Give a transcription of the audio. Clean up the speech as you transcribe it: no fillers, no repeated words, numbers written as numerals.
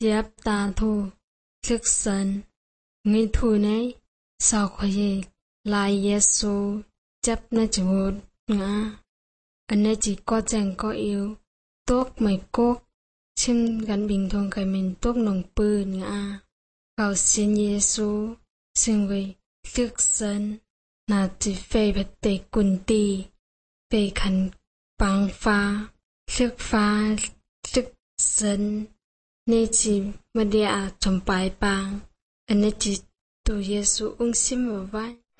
Diệp ta thu, thức sân, người thu này, sao khỏe, lại Giê-xu, chấp nó chủ ngã. Anh ấy chỉ có chẳng có yêu, tốt mày cốt, chim gắn bình thường cái mình tốt nồng bư ngã. Cầu xin Giê-xu, xin vì thức sân, là chỉ phê bật tệ quần tì, phê khăn bằng pha, thức sân, nên chỉ mà đi trong bài bang, anh ấy chỉ tu Giê-xu ung xin vào vai.